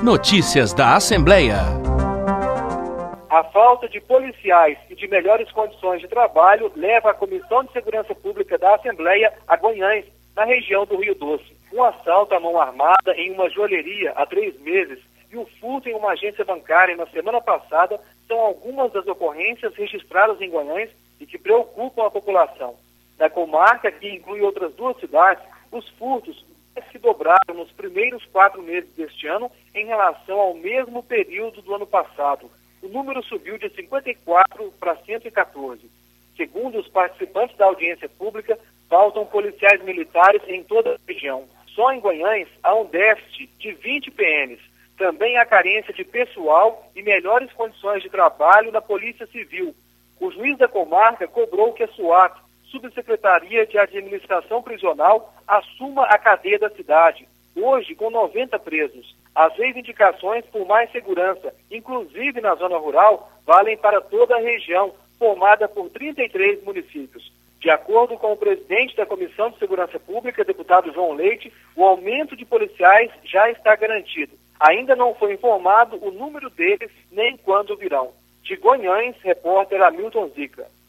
Notícias da Assembleia. A falta de policiais e de melhores condições de trabalho leva a Comissão de Segurança Pública da Assembleia a Guanhães, na região do Rio Doce. Um assalto à mão armada em uma joalheria há 3 meses e o furto em uma agência bancária na semana passada são algumas das ocorrências registradas em Guanhães e que preocupam a população. Na comarca, que inclui outras 2 cidades, os furtos se dobraram nos primeiros 4 meses deste ano em relação ao mesmo período do ano passado. O número subiu de 54 para 114. Segundo os participantes da audiência pública, faltam policiais militares em toda a região. Só em Guanhães há um déficit de 20 PMs. Também há carência de pessoal e melhores condições de trabalho na Polícia Civil. O juiz da comarca cobrou que a SUAP, Subsecretaria de Administração Prisional, assuma a cadeia da cidade, hoje com 90 presos. As reivindicações por mais segurança, inclusive na zona rural, valem para toda a região, formada por 33 municípios. De acordo com o presidente da Comissão de Segurança Pública, deputado João Leite, o aumento de policiais já está garantido. Ainda não foi informado o número deles nem quando virão. De Guanhães, repórter Hamilton Zica.